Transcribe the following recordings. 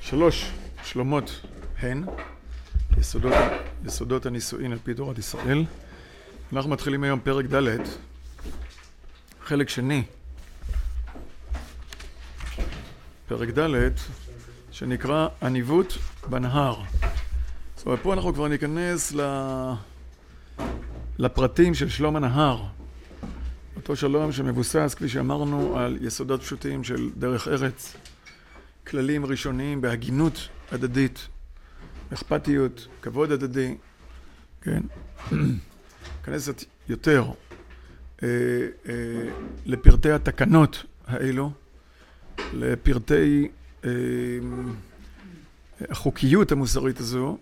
3 שלומות הן יסודות הנישואין על פי תורת ישראל. אנחנו מתחילים היום פרק ד', חלק שני, פרק ד', שנקרא הניווט בנהר. זאת אומרת, פה אנחנו כבר ניכנס לפרטים של שלום הנהר. אותו שלום שמבוסס, כפי שאמרנו, על יסודות פשוטים של דרך ארץ, כללים ראשוניים בהגינות הדדית, אכפתיות, כבוד הדדי, כן? כנס יותר לפרטי התקנות האלו, לפרטי החוקיות המוסרית הזו.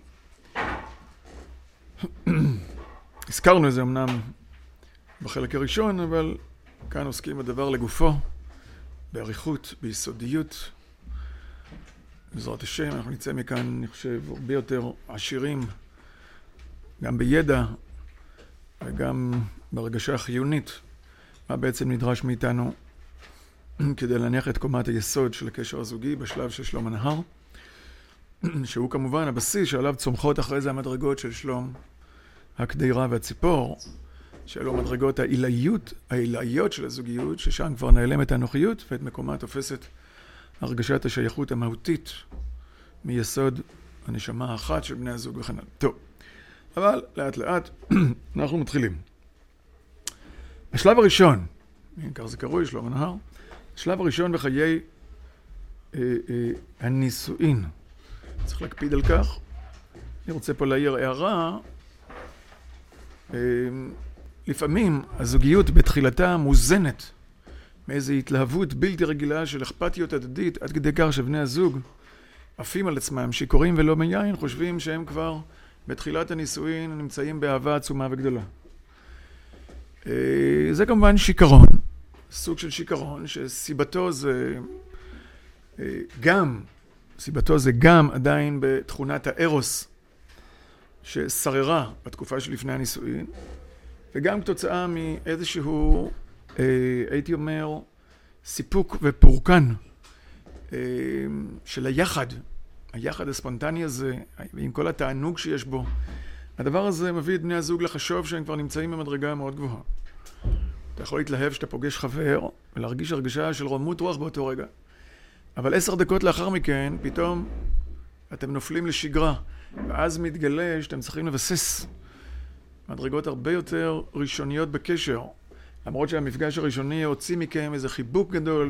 הזכרנו את זה אמנם בחלק הראשון, אבל כאן עוסקים בדבר לגופו, בעריכות, ביסודיות. בעזרת השם, אנחנו נצא מכאן, אני חושב, הרבה יותר עשירים, גם בידע וגם בהרגשה החיונית, מה בעצם נדרש מאיתנו כדי להניח את קומת היסוד של הקשר הזוגי בשלב של שלום הנהר, שהוא כמובן הבסיס שעליו צומחות אחרי זה המדרגות של שלום הקדירה והציפור, שאלו מדרגות העילאיות של הזוגיות, ששם כבר נעלמת האנוכיות ואת מקומה תופסת הרגשת השייכות המהותית מיסוד הנשמה האחת של בני הזוג וכן הלאה. טוב, אבל לאט לאט אנחנו מתחילים. השלב הראשון, כך זה קרוי, שלום הנהר, השלב הראשון בחיי הנישואין. צריך להקפיד על כך. אני רוצה פה להעיר הערה. לפעמים הזוגיות בתחילתה מוזנת מאיזו התלהבות בלתי רגילה של אכפתיות הדדית, עד כדי כך שבני הזוג עפים על עצמם, שיכורים ולא מיין, חושבים שהם כבר בתחילת הנישואין נמצאים באהבה עצומה וגדולה. זה כמובן שיקרון, סוג של שיקרון, שסיבתו זה גם עדיין בתכונת הארוס ששררה בתקופה שלפני הנישואין, וגם כתוצאה מאיזשהו, הייתי אומר, סיפוק ופורקן של היחד הספונטני הזה, עם כל התענוג שיש בו. הדבר הזה מביא את בני הזוג לחשוב שהם כבר נמצאים במדרגה מאוד גבוהה. אתה יכול להתלהב שאתה פוגש חבר ולהרגיש הרגשה של רוממות רוח באותו רגע. אבל 10 דקות לאחר מכן, פתאום אתם נופלים לשגרה, ואז מתגלה שאתם צריכים לבסס מדרגות הרבה יותר ראשוניות בקשר. למרות שהמפגש הראשוני הוציא מכם איזה חיבוק גדול,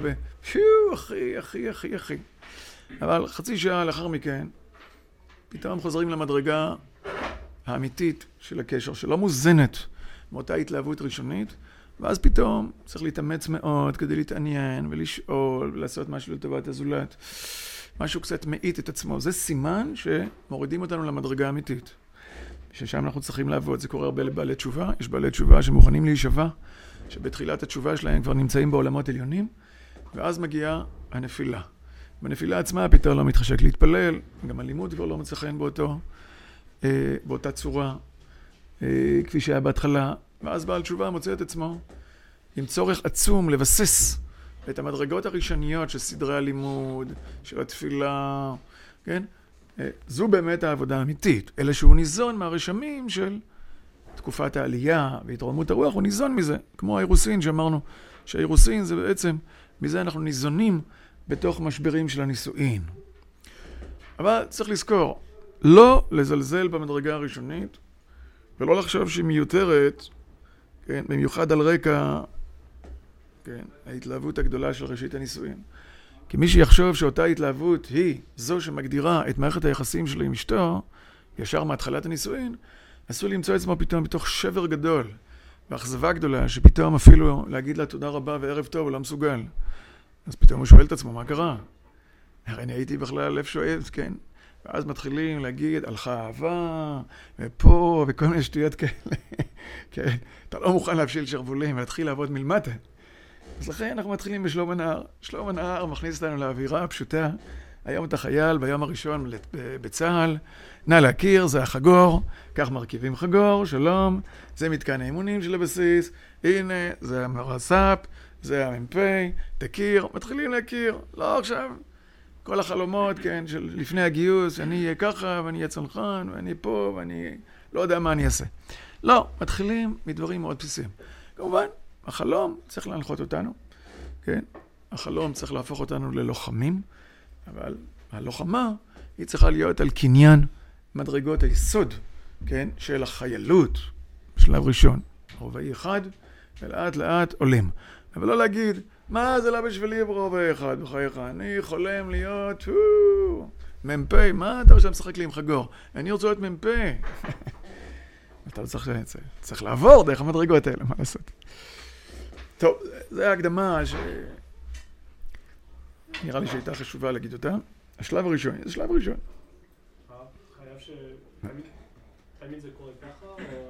אחי. אבל חצי שעה לאחר מכן, פתאום חוזרים למדרגה האמיתית של הקשר, שלא מוזנת מאותה התלהבות ראשונית, ואז פתאום צריך להתאמץ מאוד כדי להתעניין ולשאול ולעשות משהו לטובת הזולת. משהו קצת מאית את עצמו. זה סימן שמורידים אותנו למדרגה האמיתית. ששם אנחנו צריכים לעבוד. זה קורה הרבה לבעלי תשובה. יש בעלי תשובה שמוכנים להישבע, שבתחילת התשובה שלהם כבר נמצאים בעולמות עליונים, ואז מגיעה הנפילה. בנפילה עצמה פתאום לא מתחשק להתפלל, גם הלימוד כבר לא מצא חן באותה צורה, כפי שהיה בהתחלה, ואז בעל תשובה מוצא את עצמו עם צורך עצום לבסס את המדרגות הראשוניות של סדרי הלימוד, של התפילה, כן? זו באמת העבודה האמיתית, אלא שהוא ניזון מהרשמים של תקופת העלייה והתרוממות הרוח, הוא ניזון מזה, כמו האירוסין שאמרנו, שהאירוסין זה בעצם, מזה אנחנו ניזונים בתוך משברים של הנישואין. אבל צריך לזכור, לא לזלזל במדרגה הראשונית, ולא לחשוב שהיא מיותרת, כן, במיוחד על רקע, כן, ההתלהבות הגדולה של ראשית הנישואין. כי מי שיחשוב שאותה התלהבות היא זו שמגדירה את מערכת היחסים שלו עם אשתו, ישר מהתחלת הנישואין, אסור למצוא עצמו פתאום בתוך שבר גדול, ואכזבה גדולה, שפתאום אפילו להגיד לה תודה רבה וערב טוב, הוא לא מסוגל. אז פתאום הוא שואל את עצמו, מה קרה? הרי אני הייתי בכלל לב שואב, כן? ואז מתחילים להגיד, הלכה אהבה, ופה, וכל מיני שטויות כאלה. כן, אתה לא מוכן להפשיל שרבולים ולהתחיל לעבוד מלמטה. אז לכן אנחנו מתחילים בשלום הנהר. שלום הנהר מכניס אותנו לאווירה הפשוטה. היום אתה חייל, ביום הראשון בצהל. נא להכיר, זה החגור. כך מרכיבים חגור, שלום. זה מתקן האימונים של הבסיס. הנה, זה המרס"פ, זה המ"פ. תכיר, מתחילים להכיר. לא עכשיו כל החלומות, כן, של לפני הגיוס, אני אהיה ככה, ואני אהיה צנחן, ואני פה, ואני לא יודע מה אני אעשה. לא, מתחילים מדברים מאוד בסיסיים. כמובן, החלום צריך להנחות אותנו, כן? החלום צריך להפוך אותנו ללוחמים, אבל הלוחמה היא צריכה להיות על קניין מדרגות היסוד, כן? של החיילות, בשלב ראשון. רובעי אחד, ולאט לאט עולים. אבל לא להגיד, מה זה לא בשבילי ברובעי אחד, בחייך? אני חולם להיות מ"פ, מה אתה עכשיו משחק לי עם חגור? אני רוצה להיות מ"פ. אתה לא צריך לעבור דרך המדרגות האלה, מה לעשות? טוב, זו ההקדמה נראה לי שהייתה חשובה להגיד אותה. השלב הראשון, זה שלב ראשון. חייב תמיד זה קורה ככה?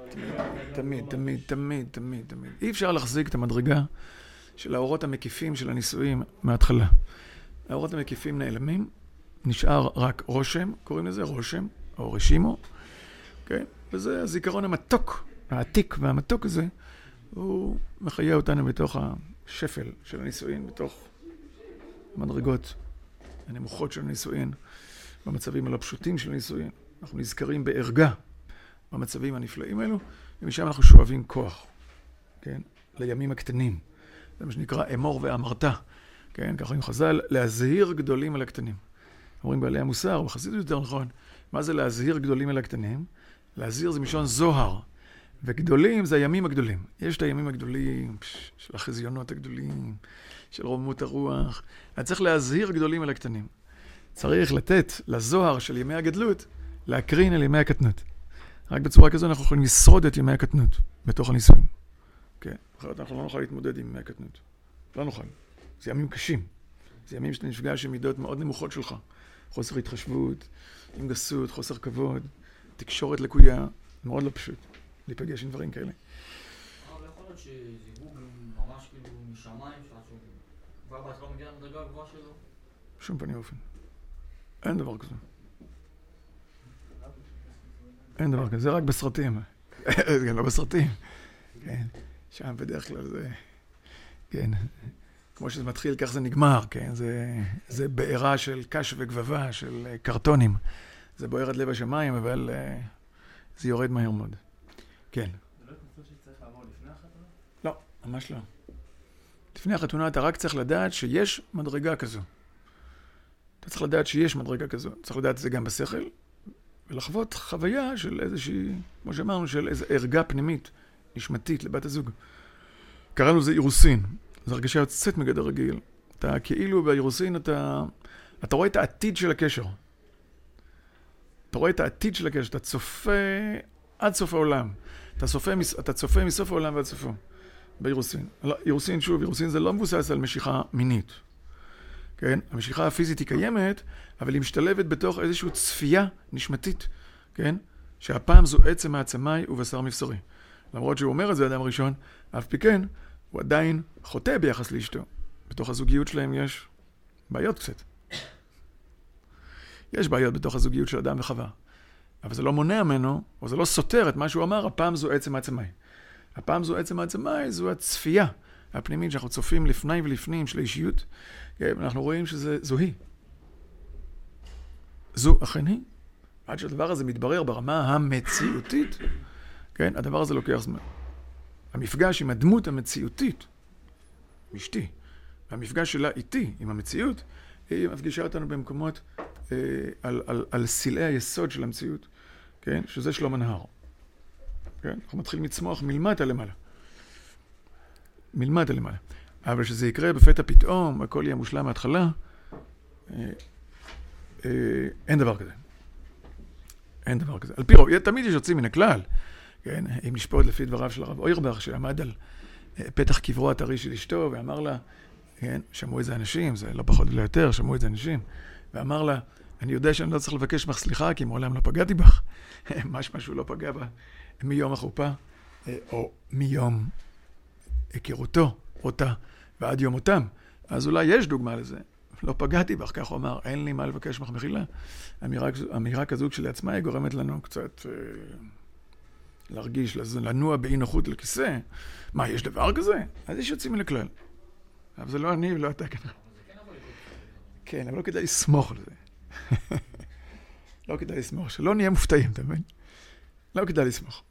תמיד. אי אפשר להחזיק את המדרגה של האורות המקיפים של הנישואים מההתחלה. האורות המקיפים נעלמים, נשאר רק רושם, קוראים לזה רושם, או רשימו, כן? וזה הזיכרון המתוק, העתיק והמתוק הזה, הוא מחיה אותנו בתוך השפל של הנישואין, בתוך המדרגות הנמוכות של הנישואין, במצבים הלא פשוטים של הנישואין. אנחנו נזכרים בערגה במצבים הנפלאים האלו, ומשם אנחנו שואבים כוח, כן? לימים הקטנים. זה מה שנקרא אמור ואמרת, כן? ככה עם חז"ל, להזהיר גדולים על הקטנים. אומרים בעלי המוסר, או בחסידות יותר נכון, מה זה להזהיר גדולים על הקטנים? להזהיר זה מלשון זוהר, וגדולים זה הימים הגדולים. יש את הימים הגדולים, של החזיונות הגדולים, של רוממות הרוח. אז צריך להזהיר גדולים על הקטנים. צריך לתת לזוהר של ימי הגדלות, להקרין על ימי הקטנות. רק בצורה כזו אנחנו יכולים לשרוד את ימי הקטנות בתוך הנישואים. כן, אחרת אנחנו לא נוכל להתמודד עם ימי הקטנות. לא נוכל. זה ימים קשים. זה ימים שאתה נפגש עם מידות מאוד נמוכות שלך. חוסר התחשבות, עם גסות, חוסר כבוד, תקשורת לקויה, מאוד לא פשוט להיפגש עם דברים כאלה. אבל יכול להיות שזיווג ממש כאילו משמיים, כבר בהתחלה מגיע למדרגה הגבוהה שלו? בשום פנים ואופן. אין דבר כזה. אין דבר כזה, זה רק בסרטים. זה גם לא בסרטים. כן, שם בדרך כלל זה, כן, כמו שזה מתחיל, כך זה נגמר, כן, זה בעירה של קש וגבבה, של קרטונים. זה בוער עד לב השמיים, אבל זה יורד מהר מאוד. כן. זה לא תמצא שצריך לעבור לפני החתונה? לא, ממש לא. לפני החתונה אתה רק צריך לדעת שיש מדרגה כזו. אתה צריך לדעת שיש מדרגה כזו. צריך לדעת את זה גם בשכל, ולחוות חוויה של איזושהי, כמו שאמרנו, של איזו ערגה פנימית, נשמתית לבת הזוג. קראנו לזה אירוסין. זו הרגשה יוצאת מגדר רגיל. אתה כאילו באירוסין אתה רואה את העתיד של הקשר. אתה רואה את העתיד של הקשר, אתה צופה עד סוף העולם. אתה צופה מסוף העולם ועד סופו. באירוסין. אירוסין, שוב, אירוסין זה לא מבוסס על משיכה מינית. כן? המשיכה הפיזית היא קיימת, אבל היא משתלבת בתוך איזושהי צפייה נשמתית. כן? שהפעם זו עצם העצמי ובשר מבשרי. למרות שהוא אומר את זה אדם ראשון, אף פי כן, הוא עדיין חוטא ביחס לאשתו. בתוך הזוגיות שלהם יש בעיות קצת. יש בעיות בתוך הזוגיות של אדם וחווה. אבל זה לא מונע ממנו, או זה לא סותר את מה שהוא אמר, הפעם זו עצם העצמי. הפעם זו עצם העצמי, זו הצפייה הפנימית שאנחנו צופים לפני ולפנים של האישיות. אנחנו רואים שזו היא. זו אכן היא. עד שהדבר הזה מתברר ברמה המציאותית, כן, הדבר הזה לוקח זמן. המפגש עם הדמות המציאותית, אשתי, והמפגש שלה איתי, עם המציאות, היא מפגישה אותנו במקומות על סלעי היסוד של המציאות, כן? שזה שלום הנהר. כן? אנחנו מתחילים לצמוח מלמטה למעלה. מלמטה למעלה. אבל שזה יקרה בפתע פתאום, הכל יהיה מושלם מההתחלה, אין דבר כזה. אין דבר כזה. על פי רוב, תמיד יש יוצאים מן הכלל. כן? אם נשפוט לפי דבריו של הרב אוירבך, שעמד על פתח קברו הטרי של אשתו, ואמר לה, כן? שמעו את זה אנשים, זה לא פחות ולא יותר, שמעו את זה אנשים, ואמר לה, אני יודע שאני לא צריך לבקש ממך סליחה, כי מעולם לא פגעתי בך. משהו לא פגע בה מיום החופה, או מיום היכרותו, אותה, ועד יום אותם. אז אולי יש דוגמה לזה. לא פגעתי בך, כך הוא אמר, אין לי מה לבקש ממך מחילה. אמירה כזו כשלעצמה היא גורמת לנו קצת להרגיש, לנוע באי נוחות לכיסא. מה, יש דבר כזה? אז יש יוצאים מן הכלל. אבל זה לא אני ולא אתה כנראה. כן, אבל לא כדאי לסמוך על זה. לא כדאי לסמוך, שלא נהיה מופתעים, אתה מבין? לא כדאי לסמוך.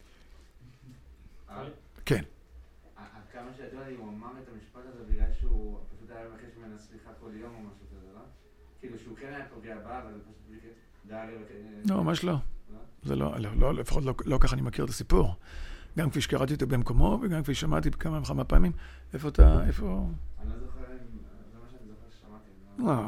כן. עד כמה שידוע לי, הוא אמר את המשפט הזה בגלל שהוא פשוט היה מבקש ממנה סליחה כל יום או משהו כזה, לא? כאילו שהוא כן היה פוגע בה, אבל פשוט דאג לבקש... לא, ממש לא. זה לא, לפחות לא ככה אני מכיר את הסיפור. גם כפי שקראתי אותו במקומו, וגם כפי שמעתי כמה וכמה פעמים. איפה אתה, איפה... אני לא זוכר, זה מה שאני זוכר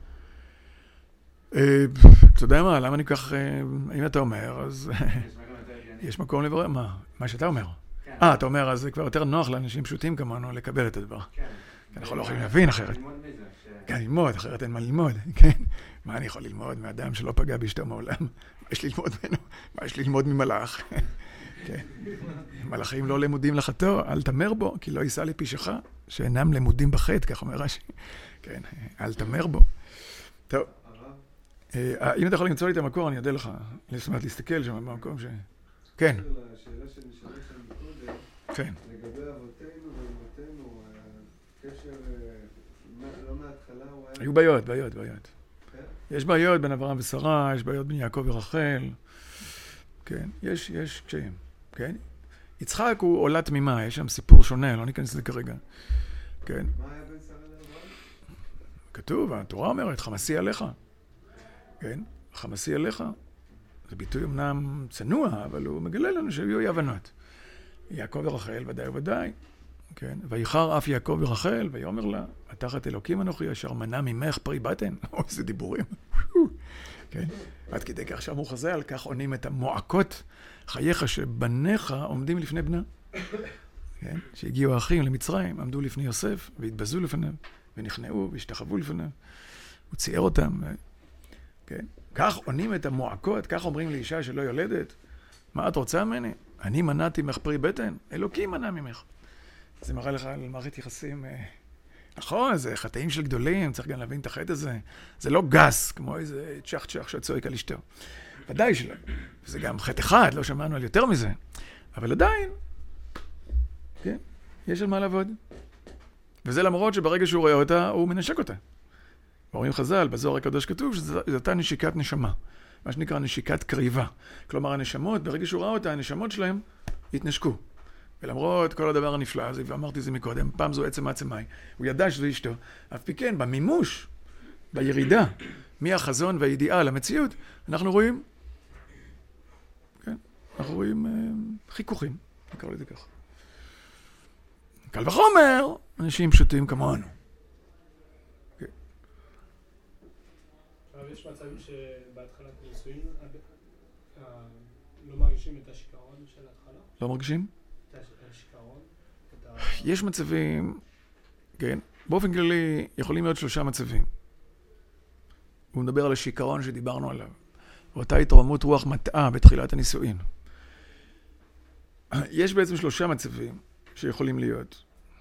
ששמעתי. אתה יודע מה, למה אני כך... אם אתה אומר, אז... יש מקום לברר, מה שאתה אומר. אתה אומר, אז זה כבר יותר נוח לאנשים פשוטים כמונו לקבל את הדבר. כן. אנחנו לא יכולים להבין אחרת. ללמוד מזה. כן, ללמוד, אחרת אין מה ללמוד, כן? מה אני יכול ללמוד מאדם שלא פגע באשתו מעולם? מה יש ללמוד ממנו? מה יש ללמוד ממלאך? כן. מלאכים לא למודים לחטוא, אל תמר בו, כי לא יישא לפישך, שאינם למודים בחטא, כך אומר רש"י. כן, אל תמר בו. טוב. אם אתה יכול למצוא לי את המקור, אני אודה לך. זאת אומרת, להסתכל שם במקום ש... כן. השאלה שנשאלה שם מקודם, כן. לגבי אבותינו ואמותינו, הקשר, לא מההתחלה הוא היה... היו בעיות. יש בעיות בין אברהם ושרה, יש בעיות בין יעקב ורחל. כן, יש קשיים. כן? יצחק הוא עולה תמימה, יש שם סיפור שונה, לא ניכנס לזה כרגע. כן. מה היה בין שרה לאברהם? כתוב, התורה אומרת, חמסי עליך. כן? חמסי עליך. זה ביטוי אמנם צנוע, אבל הוא מגלה לנו שהיו אי הבנות. יעקב ורחל, ודאי. כן? ויחר אף יעקב ורחל, ויאמר לה, התחת אלוקים אנוכי, אשר מנע ממך פרי בטן. אוי, איזה דיבורים. כן? עד כדי כך שאמרו חז"ל, כך עונים את המועקות חייך שבניך עומדים לפני בנה. כן? שהגיעו האחים למצרים, עמדו לפני יוסף, והתבזו לפניו, ונכנעו, והשתחוו לפניו. הוא צייר אותם. כן? כך עונים את המועקות, כך אומרים לאישה שלא יולדת. מה את רוצה ממני? אני מנעתי ממך פרי בטן, אלוקים מנע ממך. זה מראה לך על מערכת יחסים... נכון, זה חטאים של גדולים, צריך גם להבין את החטא הזה. זה לא גס, כמו איזה צ'ח שצועק על אשתו. ודאי שלא. זה גם חטא אחד, לא שמענו על יותר מזה. אבל עדיין, כן, יש על מה לעבוד. וזה למרות שברגע שהוא רואה אותה, הוא מנשק אותה. אומרים חז"ל, בזוהר הקדוש כתוב שזו אותה נשיקת נשמה. מה שנקרא נשיקת קריבה. כלומר, הנשמות, ברגע שהוא ראה אותה, הנשמות שלהם התנשקו. ולמרות כל הדבר הנפלא הזה, ואמרתי זה מקודם, פעם זו עצם מעצמי, הוא ידע שזו אשתו. אף פי כן, במימוש, בירידה, מהחזון והידיעה למציאות, אנחנו רואים, כן, אנחנו רואים חיכוכים, נקרא לזה כך. קל וחומר, אנשים פשוטים כמונו. אבל יש מצבים שבהתחלת נישואין לא מרגישים את השיקרון של ההתחלה? לא מרגישים? את השיקרון? יש מצבים, כן, באופן כללי יכולים להיות 3 מצבים. הוא מדבר על השיקרון שדיברנו עליו. ואותה התרוממות רוח מטעה בתחילת הנישואין. יש בעצם 3 מצבים שיכולים להיות.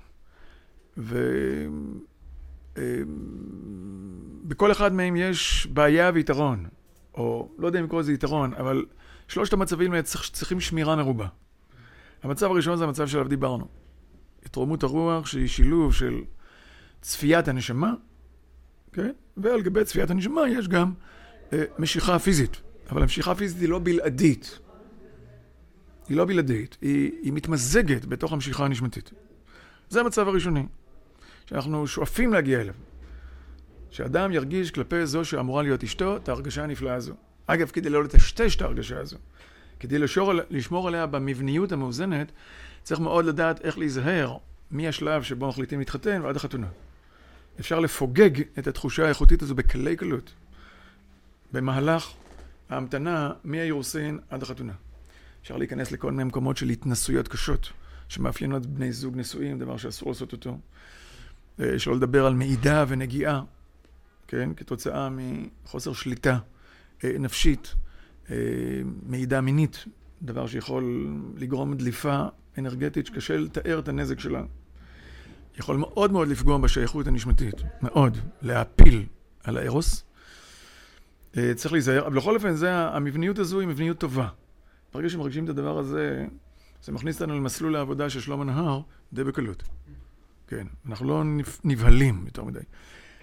בכל אחד מהם יש בעיה ויתרון, או לא יודע אם לקרוא לזה יתרון, אבל 3 המצבים האלה צריכים שמירה מרובה. המצב הראשון זה המצב שעליו דיברנו. התרוממות הרוח שהיא שילוב של צפיית הנשמה, כן? ועל גבי צפיית הנשמה יש גם משיכה פיזית. אבל המשיכה הפיזית היא לא בלעדית. היא לא בלעדית, היא מתמזגת בתוך המשיכה הנשמתית. זה המצב הראשוני, שאנחנו שואפים להגיע אליו. שאדם ירגיש כלפי זו שאמורה להיות אשתו את ההרגשה הנפלאה הזו. אגב, כדי לא לטשטש את ההרגשה הזו, כדי לשמור עליה במבניות המאוזנת, צריך מאוד לדעת איך להיזהר מהשלב שבו מחליטים להתחתן ועד החתונה. אפשר לפוגג את התחושה האיכותית הזו בקלי קלות, במהלך ההמתנה מהאירוסין עד החתונה. אפשר להיכנס לכל מיני מקומות של התנסויות קשות, שמאפיינות בני זוג נשואים, דבר שאסור לעשות אותו. שלא לדבר על מעידה ונגיעה, כן? כתוצאה מחוסר שליטה נפשית, מעידה מינית, דבר שיכול לגרום דליפה אנרגטית שקשה לתאר את הנזק שלה. יכול מאוד מאוד לפגוע בשייכות הנשמתית, מאוד, להפיל על הארוס. צריך להיזהר, אבל בכל אופן, המבניות הזו היא מבניות טובה. ברגע שמרגישים את הדבר הזה, זה מכניס אותנו למסלול העבודה של שלמה נהר, די בקלות. כן, אנחנו לא נבהלים יותר מדי.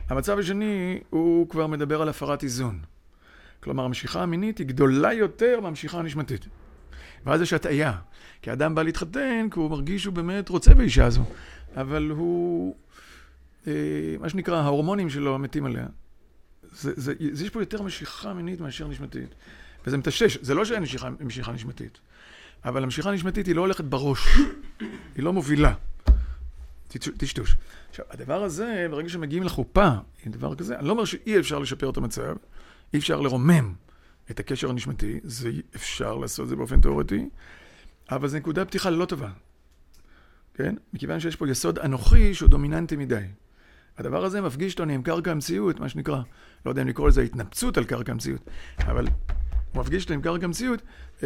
המצב השני הוא כבר מדבר על הפרת איזון. כלומר, המשיכה המינית היא גדולה יותר מהמשיכה הנשמתית. ואז יש הטעיה. כי האדם בא להתחתן, כי הוא מרגיש שהוא באמת רוצה באישה הזו. אבל הוא, מה שנקרא, ההורמונים שלו מתים עליה. יש פה יותר משיכה מינית מאשר נשמתית. וזה מטשש. זה לא שאין משיכה נשמתית. אבל המשיכה הנשמתית היא לא הולכת בראש. היא לא מובילה. תשטוש. עכשיו, הדבר הזה, ברגע שמגיעים לחופה, עם דבר כזה, אני לא אומר שאי אפשר לשפר את המצב, אי אפשר לרומם את הקשר הנשמתי, זה אפשר לעשות זה באופן תיאורטי, אבל זו נקודה פתיחה לא טובה. כן? מכיוון שיש פה יסוד אנוכי שהוא דומיננטי מדי. הדבר הזה מפגיש אותנו עם קרקע המציאות, מה שנקרא, לא יודע אם לקרוא לזה התנפצות על קרקע המציאות, אבל הוא מפגיש אותנו עם קרקע המציאות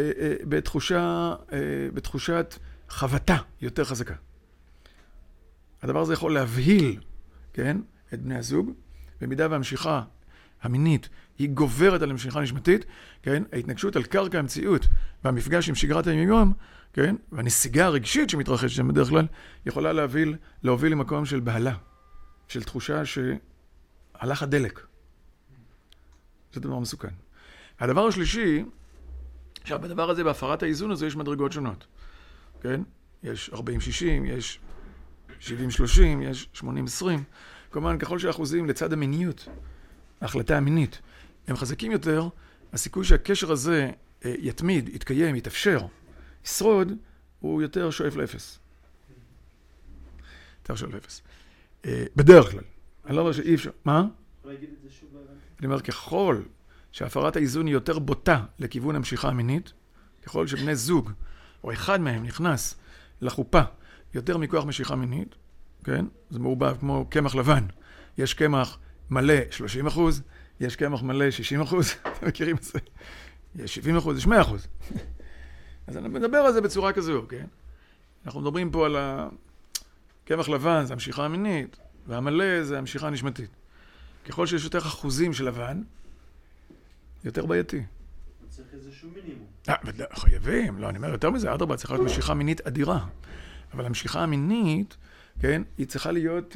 בתחושת חבטה יותר חזקה. הדבר הזה יכול להבהיל, כן, את בני הזוג, במידה והמשיכה המינית היא גוברת על המשיכה הנשמתית, כן, ההתנגשות על קרקע המציאות והמפגש עם שגרת היום-יום, כן, והנסיגה הרגשית שמתרחשת שם בדרך כלל, יכולה להוביל למקום של בהלה, של תחושה שהלך הדלק. זה דבר מסוכן. הדבר השלישי, עכשיו בדבר הזה, בהפרת האיזון הזה, יש מדרגות שונות, כן, יש 40-60, יש 70-30, יש 80-20. כלומר, ככל שהאחוזים לצד המיניות, ההחלטה המינית, הם חזקים יותר, הסיכוי שהקשר הזה יתמיד, יתקיים, יתאפשר, ישרוד, הוא יותר שואף לאפס. יותר שואף לאפס. בדרך כלל. אני לא אומר שאי אפשר. מה? לא אגיד את זה שוב. אני אומר, ככל שהפרת האיזון היא יותר בוטה לכיוון המשיכה המינית, ככל שבני זוג, או אחד מהם נכנס לחופה, יותר מכוח משיכה מינית, כן? זה מעובב כמו קמח לבן. יש קמח מלא 30%, יש קמח מלא 60%, אתם מכירים את זה? יש 70%, יש 100%. אז אני מדבר על זה בצורה כזו, כן? אנחנו מדברים פה על הקמח לבן, זה המשיכה המינית, והמלא זה המשיכה הנשמתית. ככל שיש יותר אחוזים של לבן, יותר בעייתי. צריך איזשהו מינימום. חייבים, לא, אני אומר יותר מזה, אדרבה, צריכה להיות משיכה מינית אדירה. אבל המשיכה המינית, כן, היא צריכה להיות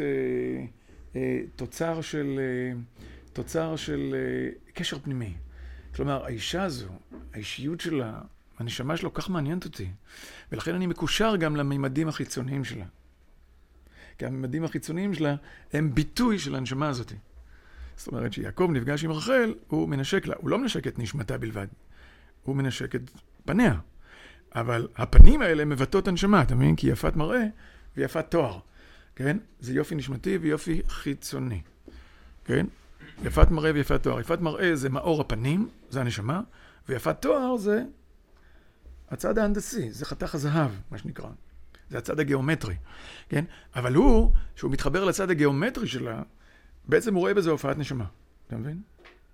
תוצר של קשר פנימי. כלומר, האישה הזו, האישיות שלה, הנשמה שלה כל כך מעניינת אותי. ולכן אני מקושר גם לממדים החיצוניים שלה. כי הממדים החיצוניים שלה הם ביטוי של הנשמה הזאת. זאת אומרת שיעקב נפגש עם רחל, הוא מנשק לה. הוא לא מנשק את נשמתה בלבד. הוא מנשק את פניה. אבל הפנים האלה מבטאות הנשמה, אתה מבין? כי יפת מראה ויפת תואר. כן? זה יופי נשמתי ויופי חיצוני. כן? יפת מראה ויפת תואר. יפת מראה זה מאור הפנים, זה הנשמה, ויפת תואר זה הצד ההנדסי, זה חתך הזהב, מה שנקרא. זה הצד הגיאומטרי. כן? אבל הוא, שהוא מתחבר לצד הגיאומטרי שלה, בעצם הוא רואה בזה הופעת נשמה. אתה מבין?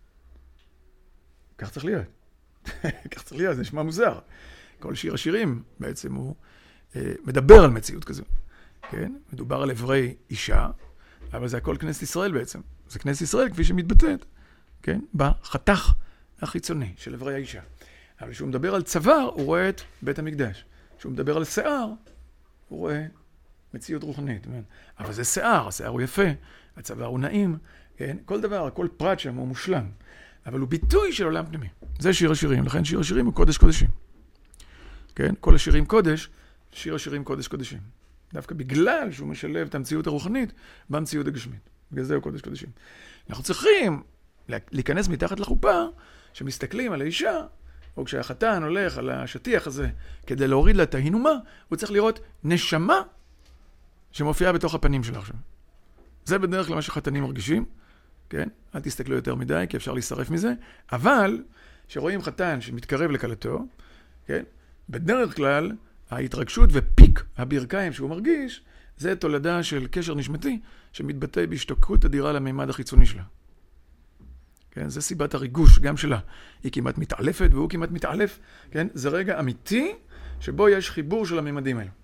כך צריך להיות. כך צריך להיות, זה נשמע מוזר. כל שיר השירים בעצם הוא מדבר על מציאות כזו. כן? מדובר על עברי אישה, אבל זה הכל כנסת ישראל בעצם. זה כנסת ישראל כפי שמתבטאת, כן? בחתך החיצוני של עברי האישה. אבל כשהוא מדבר על צוואר, הוא רואה את בית המקדש. כשהוא מדבר על שיער, הוא רואה מציאות רוחנית. אבל זה שיער, השיער הוא יפה, הצוואר הוא נעים, כן? כל דבר, כל פרט שם הוא מושלם. אבל הוא ביטוי של עולם פנימי. זה שיר השירים, לכן שיר השירים הוא קודש קודשים. כן? כל השירים קודש, שיר השירים קודש קודשים. דווקא בגלל שהוא משלב את המציאות הרוחנית במציאות הגשמית. בגלל זה הוא קודש קודשים. אנחנו צריכים להיכנס מתחת לחופה, שמסתכלים על האישה, או כשהחתן הולך על השטיח הזה, כדי להוריד לה את ההינומה, הוא צריך לראות נשמה שמופיעה בתוך הפנים שלה עכשיו. זה בדרך כלל מה שחתנים מרגישים, כן? אל תסתכלו יותר מדי, כי אפשר להישרף מזה, אבל שרואים חתן שמתקרב לקלתו, כן? בדרך כלל, ההתרגשות ופיק הברכיים שהוא מרגיש, זה תולדה של קשר נשמתי שמתבטא בהשתוקקות אדירה למימד החיצוני שלה. כן? זה סיבת הריגוש גם שלה. היא כמעט מתעלפת והוא כמעט מתעלף. כן? זה רגע אמיתי שבו יש חיבור של הממדים האלה.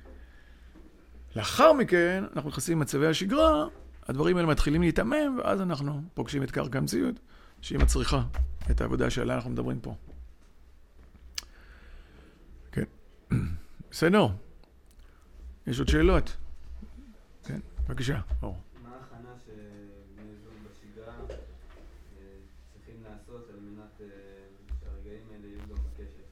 לאחר מכן, אנחנו נכנסים למצבי השגרה, הדברים האלה מתחילים להתאמם, ואז אנחנו פוגשים את קרקע המציאות, שהיא מצריכה את העבודה שעליה אנחנו מדברים פה. כן. בסדר. יש עוד שאלות? כן, בבקשה. מה ההכנה בני זוג בשגרה צריכים לעשות על מנת שהרגעים האלה יהיו גם בקשר?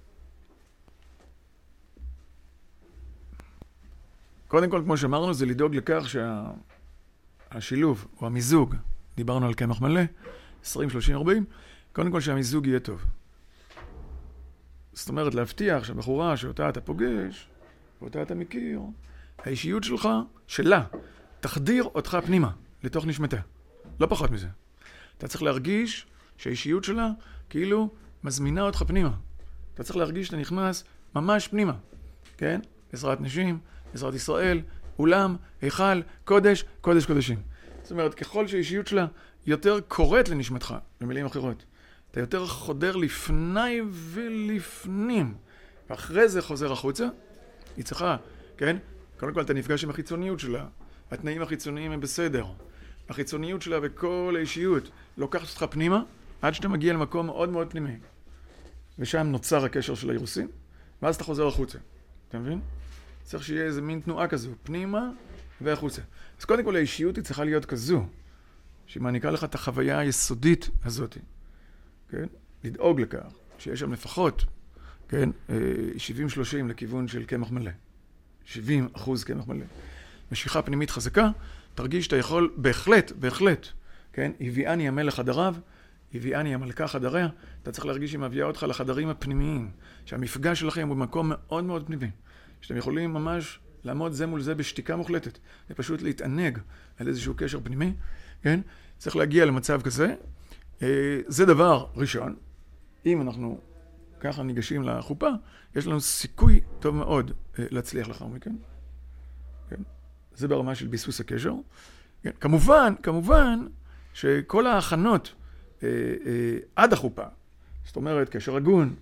קודם כל, כמו שאמרנו, זה לדאוג לכך שהשילוב או המיזוג, דיברנו על קמח מלא, 20, 30, 40, קודם כל שהמיזוג יהיה טוב. זאת אומרת, להבטיח שהבחורה שאותה אתה פוגש, ואותה אתה מכיר, האישיות שלך, שלה, תחדיר אותך פנימה, לתוך נשמתה. לא פחות מזה. אתה צריך להרגיש שהאישיות שלה כאילו מזמינה אותך פנימה. אתה צריך להרגיש שאתה נכנס ממש פנימה. כן? עזרת נשים, עזרת ישראל, אולם, היכל, קודש, קודש קודשים. זאת אומרת, ככל שהאישיות שלה יותר קוראת לנשמתך, במילים אחרות, אתה יותר חודר לפני ולפנים, ואחרי זה חוזר החוצה, היא צריכה, כן? קודם כל אתה נפגש עם החיצוניות שלה, התנאים החיצוניים הם בסדר, החיצוניות שלה וכל האישיות לוקחת אותך פנימה, עד שאתה מגיע למקום מאוד מאוד פנימי, ושם נוצר הקשר של האירוסין, ואז אתה חוזר החוצה, אתה מבין? צריך שיהיה איזה מין תנועה כזו, פנימה והחוצה. אז קודם כל האישיות היא צריכה להיות כזו, שהיא מעניקה לך את החוויה היסודית הזאת, כן? לדאוג לכך שיש שם לפחות, כן? 70-30 לכיוון של קמח מלא. 70% קמח מלא. משיכה פנימית חזקה, תרגיש שאתה יכול בהחלט, כן? הביאני המלך חדריו, הביאני המלכה חדריה, אתה צריך להרגיש שהיא מביאה אותך לחדרים הפנימיים, שהמפגש שלכם הוא במקום מאוד מאוד פנימי, שאתם יכולים ממש לעמוד זה מול זה בשתיקה מוחלטת, ופשוט להתענג על איזשהו קשר פנימי, כן? צריך להגיע למצב כזה. זה דבר ראשון. אם אנחנו ככה ניגשים לחופה, יש לנו סיכוי טוב מאוד להצליח לאחר מכן. כן? זה ברמה של ביסוס הקשר. כן? כמובן שכל ההכנות עד החופה, זאת אומרת, קשר הגון,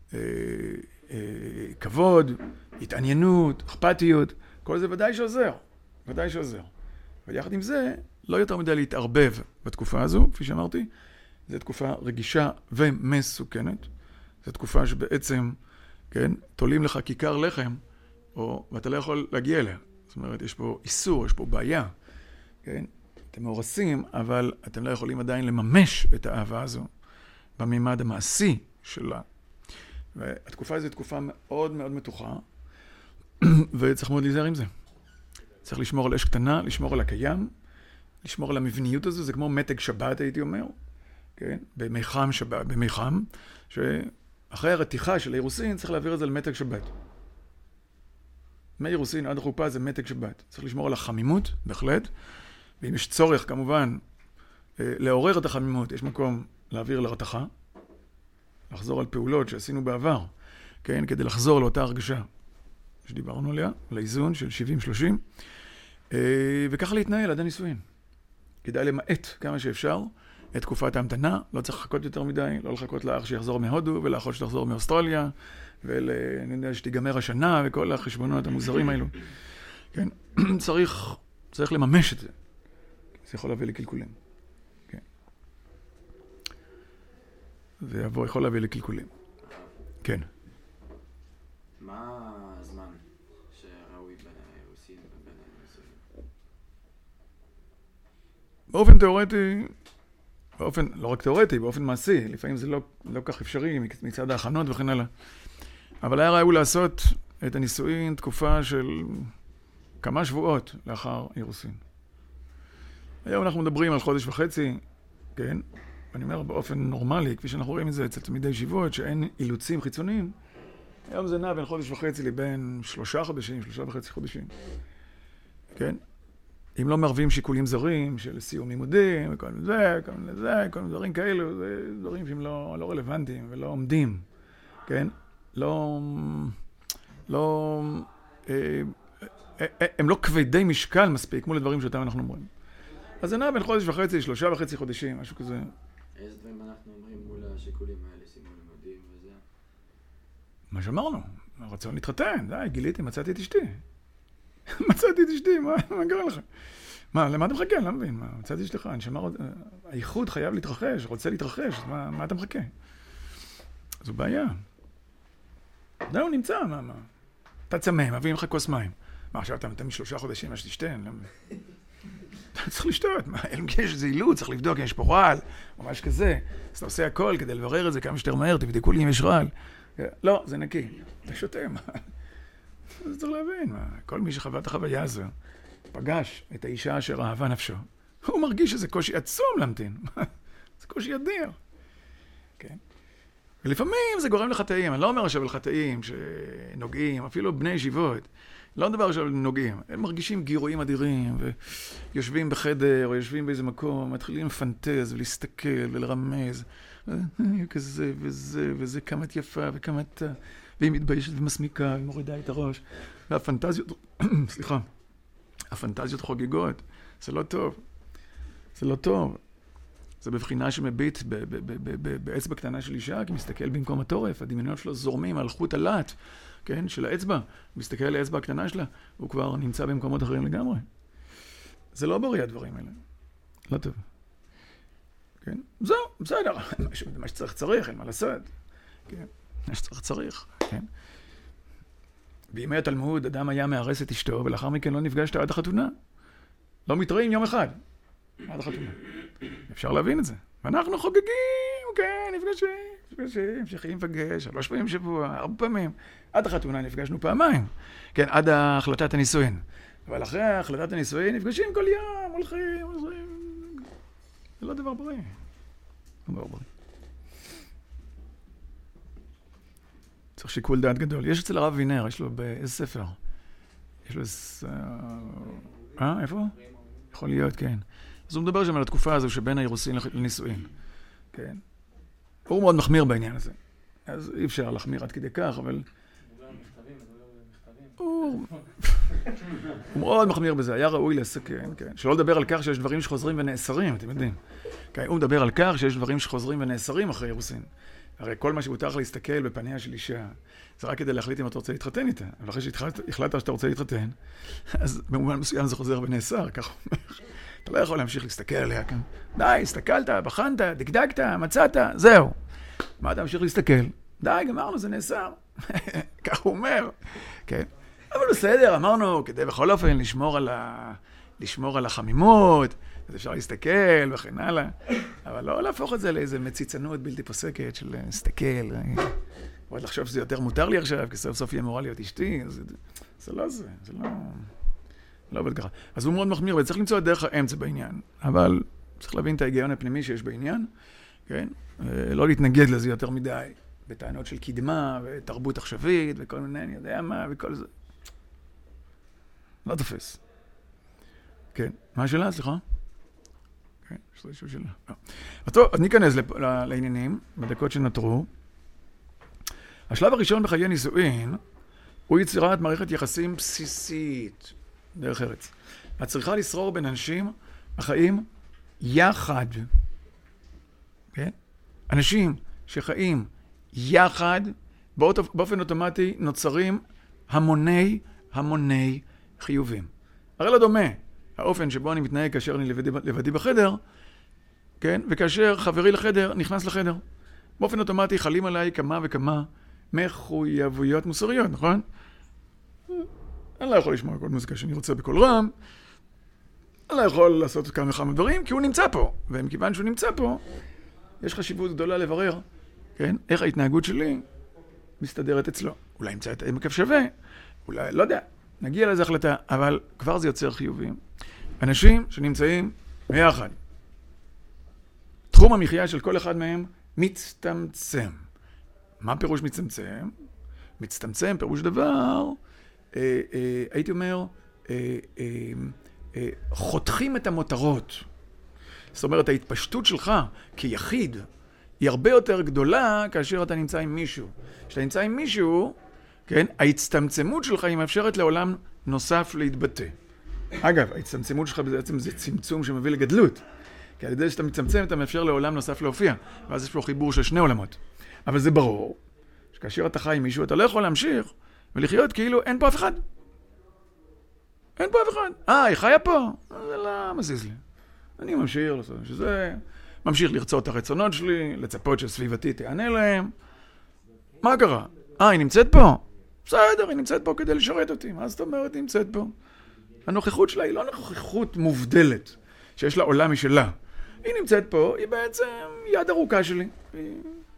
כבוד, התעניינות, אכפתיות, כל זה ודאי שעוזר. ויחד עם זה, לא יותר מדי להתערבב בתקופה הזו, כפי שאמרתי, זו תקופה רגישה ומסוכנת. זו תקופה שבעצם, כן, תולים לך כיכר לחם, ואתה לא יכול להגיע אליה. זאת אומרת, יש פה איסור, יש פה בעיה, כן? אתם מאורסים, אבל אתם לא יכולים עדיין לממש את האהבה הזו בממד המעשי שלה. והתקופה הזו היא תקופה מאוד מאוד מתוחה, וצריך מאוד להיזהר עם זה. צריך לשמור על אש קטנה, לשמור על הקיים, לשמור על המבניות הזו, זה כמו מתג שבת, הייתי אומר, כן? בימי חם שבת, בימי חם, שאחרי הרתיחה של האירוסין צריך להעביר את זה למתג שבת. מאירוסין עד החופה זה מתג שבת. צריך לשמור על החמימות, בהחלט, ואם יש צורך, כמובן, לעורר את החמימות, יש מקום להעביר לרתחה, לחזור על פעולות שעשינו בעבר, כן? כדי לחזור לאותה הרגשה שדיברנו עליה, לאיזון של 70-30, וככה להתנהל עד הנישואין. כדאי למעט כמה שאפשר את תקופת ההמתנה, לא צריך לחכות יותר מדי, לא לחכות לאח שיחזור מהודו ולאחות שתחזור מאוסטרליה, ואני יודע שתיגמר השנה וכל החשבונות המוזרים האלו. כן? צריך לממש את זה. זה יכול להביא לקלקולים. כן. זה יכול להביא לקלקולים. כן. מה הזמן שראוי בין האירוסין ובין הנישואין? באופן תיאורטי, לא רק תיאורטי, באופן מעשי, לפעמים זה לא כך אפשרי מצד ההכנות וכן הלאה. אבל היה ראוי לעשות את הנישואין תקופה של כמה שבועות לאחר אירוסין. היום אנחנו מדברים על חודש וחצי, כן? ואני אומר באופן נורמלי, כפי שאנחנו רואים את זה אצל תלמידי ישיבות, שאין אילוצים חיצוניים, היום זה נע בין חודש וחצי לבין 3 חודשים, 3.5 חודשים. כן? אם לא מערבים שיקולים זרים של סיום לימודים, וכל זה, כל מיני דברים כאלו, זה דברים שהם לא רלוונטיים ולא עומדים. כן? הם לא כבדי משקל מספיק מול הדברים שאותם אנחנו אומרים. אז זה נע בין חודש וחצי, 3.5 חודשים, משהו כזה. איזה דברים אנחנו אומרים מול השיקולים האלה, סיום לימודים וזה? מה שאמרנו, הרצון להתחתן, די, גיליתי, מצאתי את אשתי. מצאתי את אשתי, מה קרה לך? מה, למה אתה מחכה? אני לא מבין, מצאתי אשתך, האיחוד חייב להתרחש, רוצה להתרחש, מה אתה מחכה? זו בעיה. די, הוא נמצא, מה? אתה צמא, מביאים לך כוס מים. מה, עכשיו אתה נותן מ3 חודשים, מה שתשתה? אני לא מבין. אתה צריך לשתות, אם יש איזה אילוץ, צריך לבדוק אם יש פה רעל, ממש כזה. אז אתה עושה הכל כדי לברר את זה כמה שיותר מהר, תבדקו לי אם יש רעל. לא, זה נקי. אתה שותה, מה? אז צריך להבין, כל מי שחווה את החוויה הזו, פגש את האישה אשר אהבה נפשו, הוא מרגיש שזה קושי עצום להמתין. זה קושי אדיר. כן? ולפעמים זה גורם לחטאים. אני לא אומר עכשיו על חטאים שנוגעים, אפילו בני ישיבות. לא מדבר עכשיו על נוגעים. הם מרגישים גירויים אדירים, ויושבים בחדר, או יושבים באיזה מקום, מתחילים לפנטז ולהסתכל ולרמז. כזה וזה, וזה כמה את יפה וכמה את... והיא מתביישת ומסמיקה, היא מורידה את הראש. והפנטזיות, סליחה, הפנטזיות חוגגות. זה לא טוב. זה לא טוב. זה בבחינה שמביט באצבע קטנה של אישה, כי מסתכל במקום התורף, הדמיונות שלו זורמים על חוט הלט, כן, של האצבע, מסתכל על האצבע הקטנה שלה, הוא כבר נמצא במקומות אחרים לגמרי. זה לא בריא הדברים האלה. לא טוב. כן? זהו, בסדר. מה שצריך צריך, אין מה לעשות. כן? מה שצריך צריך, כן? בימי התלמוד, אדם היה מארס את אשתו, ולאחר מכן לא נפגשת עד החתונה. לא מתראים יום אחד. עד החתונה. אפשר להבין את זה. ואנחנו חוגגים, כן, נפגשים, המשכים לפגש, 3 פעמים בשבוע, 4 פעמים. עד החתונה נפגשנו פעמיים. כן, עד החלטת הנישואין. אבל אחרי החלטת הנישואין נפגשים כל יום, הולכים. זה לא דבר בריא. לא דבר בריא. צריך שיקול דעת גדול. יש אצל הרב וינר, יש לו באיזה ספר? יש לו איזה... איפה? יכול להיות, כן. אז הוא מדבר שם על התקופה הזו שבין האירוסין לנישואין. כן. הוא מאוד מחמיר בעניין הזה. אז אי אפשר להחמיר עד כדי כך, אבל... הוא מאוד מחמיר בזה. היה ראוי לסכן, כן. שלא לדבר על כך שיש דברים שחוזרים ונאסרים, אתם יודעים. כן, הוא מדבר על כך שיש דברים שחוזרים ונאסרים אחרי אירוסין. הרי כל מה שמותר להסתכל בפניה של אישה, זה רק כדי להחליט אם אתה רוצה להתחתן איתה. אבל אחרי שהחלטת שאתה רוצה להתחתן, אז במובן מסוים זה חוזר ונאסר, כך אומר. אתה לא יכול להמשיך להסתכל עליה כאן. די, הסתכלת, בחנת, דקדקת, מצאת, זהו. מה אתה ממשיך להסתכל? די, גמרנו, זה נאסר. כך הוא אומר. כן. אבל בסדר, אמרנו, כדי בכל אופן לשמור על החמימות, אז אפשר להסתכל וכן הלאה. אבל לא להפוך את זה לאיזו מציצנות בלתי פוסקת של להסתכל. ועוד לחשוב שזה יותר מותר לי עכשיו, כי סוף סוף יהיה מורה להיות אשתי. זה לא זה, זה לא עובד ככה. אז הוא מאוד מחמיר, וצריך למצוא את דרך האמצע בעניין. אבל צריך להבין את ההיגיון הפנימי שיש בעניין, כן? לא להתנגד לזה יותר מדי, בטענות של קדמה ותרבות עכשווית וכל מיני, אני יודע מה, וכל זה. לא תופס. כן. מה השאלה? סליחה? כן, יש לי איזשהו שאלה. טוב, אז ניכנס לעניינים, בדקות שנותרו. השלב הראשון בחיי נישואין הוא יצירת מערכת יחסים בסיסית, דרך ארץ. את צריכה לשרור בין אנשים החיים יחד. כן? אנשים שחיים יחד, באופן אוטומטי נוצרים המוני חיובים. הרי לא דומה האופן שבו אני מתנהג כאשר אני לבדי בחדר, כן? וכאשר חברי לחדר נכנס לחדר. באופן אוטומטי חלים עליי כמה וכמה מחויבויות מוסריות, נכון? אני לא יכול לשמוע כל מוזיקה שאני רוצה בכל רם, אני לא יכול לעשות כמה וכמה דברים, כי הוא נמצא פה. ומכיוון שהוא נמצא פה, יש חשיבות גדולה לברר, כן? איך ההתנהגות שלי מסתדרת אצלו. אולי ימצא את עמק שווה, אולי, לא יודע, נגיע לאיזו החלטה, אבל כבר זה יוצר חיובים. אנשים שנמצאים ביחד. תחום המחיה של כל אחד מהם מצטמצם. מה פירוש מצטמצם? מצטמצם פירוש דבר, הייתי אומר, חותכים את המותרות. זאת אומרת, ההתפשטות שלך כיחיד היא הרבה יותר גדולה כאשר אתה נמצא עם מישהו. כשאתה נמצא עם מישהו, כן, ההצטמצמות שלך היא מאפשרת לעולם נוסף להתבטא. אגב, ההצטמצמות שלך בעצם זה צמצום שמביא לגדלות. כי על ידי שאתה מצמצם, אתה מאפשר לעולם נוסף להופיע. ואז יש פה חיבור של 2 עולמות. אבל זה ברור, שכאשר אתה חי עם מישהו, אתה לא יכול להמשיך ולחיות כאילו אין פה אף אחד. אין פה אף אחד. היא חיה פה? זה לא מזיז לי. אני ממשיך לעשות שזה, ממשיך לרצות את הרצונות שלי, לצפות שסביבתי תענה להם. מה קרה? היא נמצאת פה? בסדר, היא נמצאת פה כדי לשרת אותי. מה זאת אומרת, היא נמצאת פה? הנוכחות שלה היא לא נוכחות מובדלת. שיש לה עולם משלה. היא נמצאת פה, היא בעצם יד ארוכה שלי. היא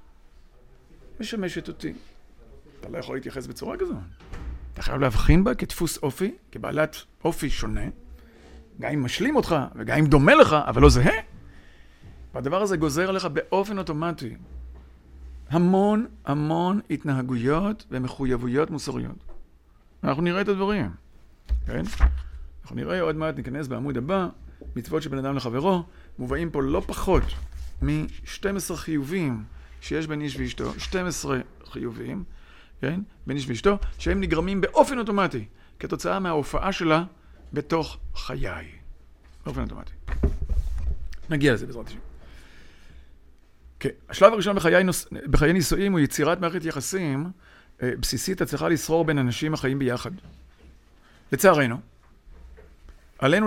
משמשת אותי. אתה לא יכול להתייחס בצורה כזו. אתה חייב להבחין בה כדפוס אופי, כבעלת אופי שונה, גם אם משלים אותך וגם אם דומה לך, אבל לא זהה. והדבר הזה גוזר עליך באופן אוטומטי המון המון התנהגויות ומחויבויות מוסריות. אנחנו נראה את הדברים. כן? אנחנו נראה עוד מעט, ניכנס בעמוד הבא, מצוות של בן אדם לחברו, מובאים פה לא פחות מ-12 חיובים שיש בין איש ואשתו, 12 חיובים, כן? בין איש ואשתו, שהם נגרמים באופן אוטומטי, כתוצאה מההופעה שלה בתוך חיי. באופן אוטומטי. נגיע לזה בעזרת השם. כן. השלב הראשון בחיי נישואים הוא יצירת מערכת יחסים בסיסית הצליחה לשרור בין אנשים החיים ביחד. לצערנו, עלינו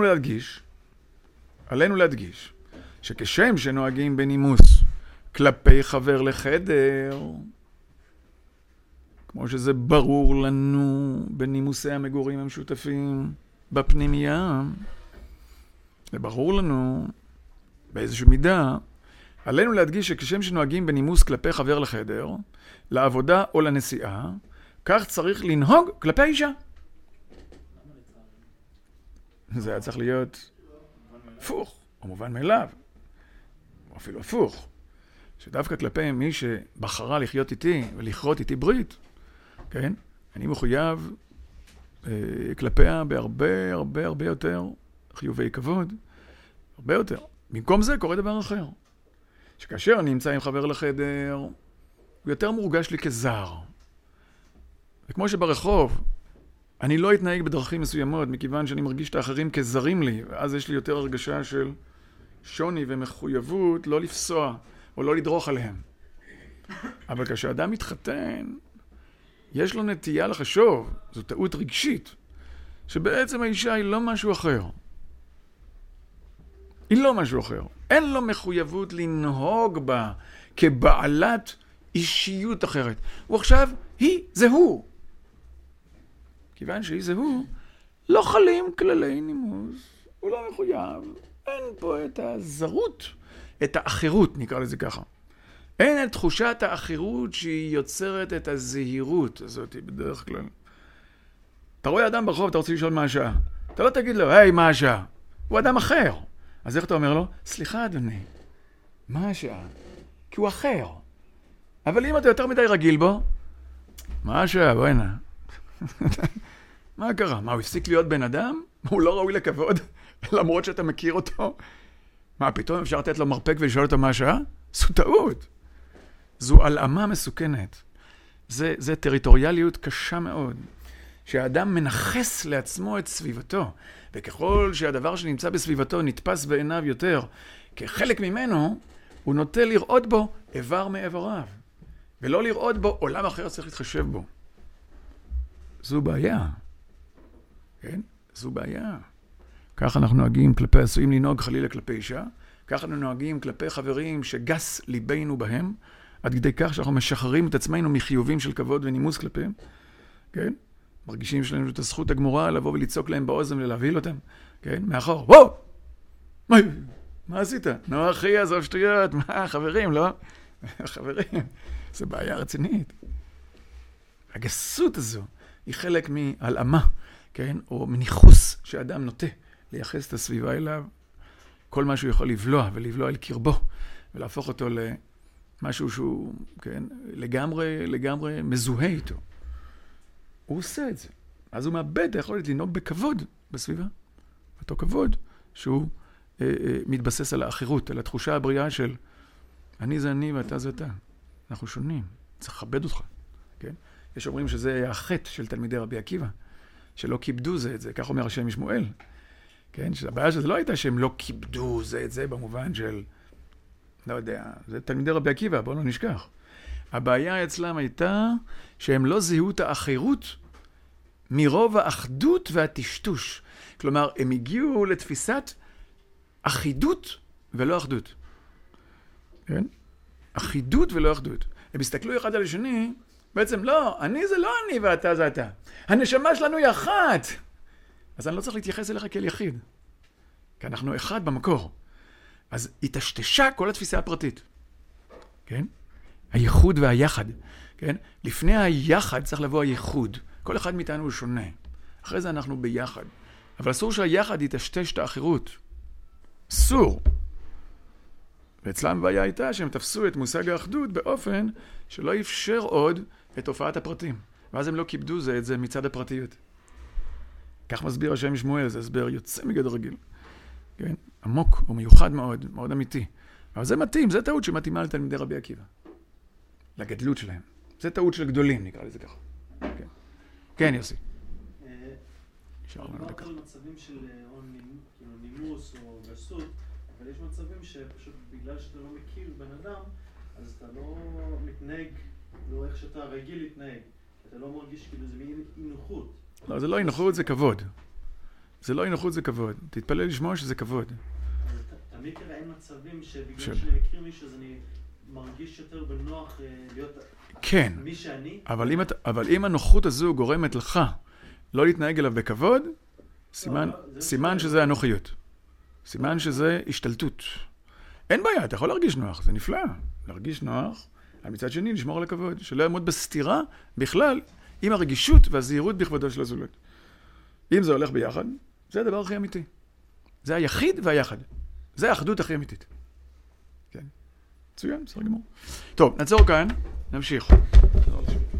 להדגיש שכשם שנוהגים בנימוס כלפי חבר לחדר, כמו שזה ברור לנו בנימוסי המגורים המשותפים בפנימייה, זה ברור לנו באיזושהי מידה, עלינו להדגיש שכשם שנוהגים בנימוס כלפי חבר לחדר, לעבודה או לנסיעה, כך צריך לנהוג כלפי האישה. זה היה צריך להיות הפוך, או מובן מאליו, או אפילו הפוך, שדווקא כלפי מי שבחרה לחיות איתי ולכרות איתי ברית, כן? אני מחויב כלפיה בהרבה הרבה הרבה יותר חיובי כבוד, הרבה יותר. במקום זה קורה דבר אחר, שכאשר אני נמצא עם חבר לחדר, הוא יותר מורגש לי כזר. וכמו שברחוב, אני לא אתנהג בדרכים מסוימות, מכיוון שאני מרגיש את האחרים כזרים לי, ואז יש לי יותר הרגשה של שוני ומחויבות לא לפסוע או לא לדרוך עליהם. אבל כשאדם מתחתן, יש לו נטייה לחשוב, זו טעות רגשית, שבעצם האישה היא לא משהו אחר. היא לא משהו אחר. אין לו מחויבות לנהוג בה כבעלת אישיות אחרת. הוא עכשיו, זה הוא. כיוון שהיא זה הוא, לא חלים כללי נימוס. הוא לא מחויב. אין פה את הזרות, את האחירות, נקרא לזה ככה. אין את תחושת האחירות שהיא יוצרת את הזהירות הזאת בדרך כלל. אתה רואה אדם ברחוב, אתה רוצה לשאול מה השעה. אתה לא תגיד לו, היי, מה השעה? הוא אדם אחר. אז איך אתה אומר לו? סליחה, אדוני, מה השעה? כי הוא אחר. אבל אם אתה יותר מדי רגיל בו, מה השעה? בואי הנה. מה קרה? מה, הוא הפסיק להיות בן אדם? הוא לא ראוי לכבוד, למרות שאתה מכיר אותו? מה, פתאום אפשר לתת לו מרפק ולשאול אותו מה השעה? זו טעות. זו הלאמה מסוכנת. זה טריטוריאליות קשה מאוד. שהאדם מנחס לעצמו את סביבתו, וככל שהדבר שנמצא בסביבתו נתפס בעיניו יותר כחלק ממנו, הוא נוטה לראות בו איבר מאיבריו, ולא לראות בו עולם אחר צריך להתחשב בו. זו בעיה. כן? זו בעיה. ככה אנחנו נוהגים כלפי עשויים לנהוג חלילה כלפי אישה, ככה אנחנו נוהגים כלפי חברים שגס ליבנו בהם, עד כדי כך שאנחנו משחררים את עצמנו מחיובים של כבוד ונימוס כלפיהם. כן? מרגישים שלנו את הזכות הגמורה לבוא ולצעוק להם באוזן ולהבהיל אותם. כן? מאחור. וואו! מה עשית? נו אחי, עזוב שטויות. מה, חברים, לא? חברים. זו בעיה רצינית. הגסות הזו היא חלק מהלאמה, כן? או מניחוס שאדם נוטה לייחס את הסביבה אליו. כל מה שהוא יכול לבלוע ולבלוע אל קרבו ולהפוך אותו למשהו שהוא, כן? לגמרי מזוהה איתו. הוא עושה את זה. אז הוא מאבד את היכולת לנהוג בכבוד בסביבה. אותו כבוד שהוא מתבסס על האחירות, על התחושה הבריאה של אני זה אני ואתה זה אתה. אנחנו שונים. צריך לכבד אותך. כן? יש אומרים שזה היה החטא של תלמידי רבי עקיבא, שלא כיבדו זה את זה, כך אומר השם משמואל. כן? שהבעיה שזה לא הייתה שהם לא כיבדו זה את זה במובן של, לא יודע, זה תלמידי רבי עקיבא, בואו לא נשכח. הבעיה אצלם הייתה שהם לא זיהו את האחירות מרוב האחדות והטשטוש. כלומר, הם הגיעו לתפיסת אחידות ולא אחדות. כן? אחידות ולא אחדות. הם הסתכלו אחד על השני, בעצם לא, אני זה לא אני ואתה זה אתה. הנשמה שלנו היא אחת. אז אני לא צריך להתייחס אליך כאל יחיד. כי אנחנו אחד במקור. אז התשתשה כל התפיסה הפרטית. כן? הייחוד והיחד. כן? לפני היחד צריך לבוא הייחוד. כל אחד מאיתנו הוא שונה. אחרי זה אנחנו ביחד. אבל אסור שהיחד יתשתש את האחרות. אסור. ואצלם בעיה הייתה שהם תפסו את מושג האחדות באופן שלא אפשר עוד את תופעת הפרטים. ואז הם לא כיבדו את זה מצד הפרטיות. כך מסביר השם שמואל, זה הסבר יוצא מגדר רגיל. כן? עמוק ומיוחד מאוד, מאוד אמיתי. אבל זה מתאים, זה טעות שמתאימה לתלמידי רבי עקיבא. לגדלות שלהם. זה טעות של גדולים, נקרא לזה ככה. כן, כן יוסי. אמרת על מצבים של נימוס או גסות, אבל יש מצבים שפשוט בגלל שאתה לא מכיר בן אדם, אז אתה לא מתנהג, לא איך שאתה רגיל להתנהג. אתה לא מרגיש כאילו זה אי-נוחות. לא, זה לא אי-נוחות, זה כבוד. זה לא אי-נוחות, זה כבוד. תתפלל לשמוע שזה כבוד. תמיד תראה אין מצבים שבגלל שאני מכיר מישהו, אז אני מרגיש יותר בנוח להיות כן. מי שאני. אבל אם הנוחות הזו גורמת לך לא להתנהג אליו בכבוד, סימן שזה הנוחיות. סימן שזה השתלטות. אין בעיה, אתה יכול להרגיש נוח, זה נפלא. להרגיש נוח, אבל מצד שני לשמור על הכבוד, שלא יעמוד בסתירה בכלל עם הרגישות והזהירות בכבודו של הזולת. אם זה הולך ביחד, זה הדבר הכי אמיתי. זה היחיד והיחד. זה האחדות הכי אמיתית. כן. מצוין, בסדר גמור. טוב, נעצור כאן, נמשיך.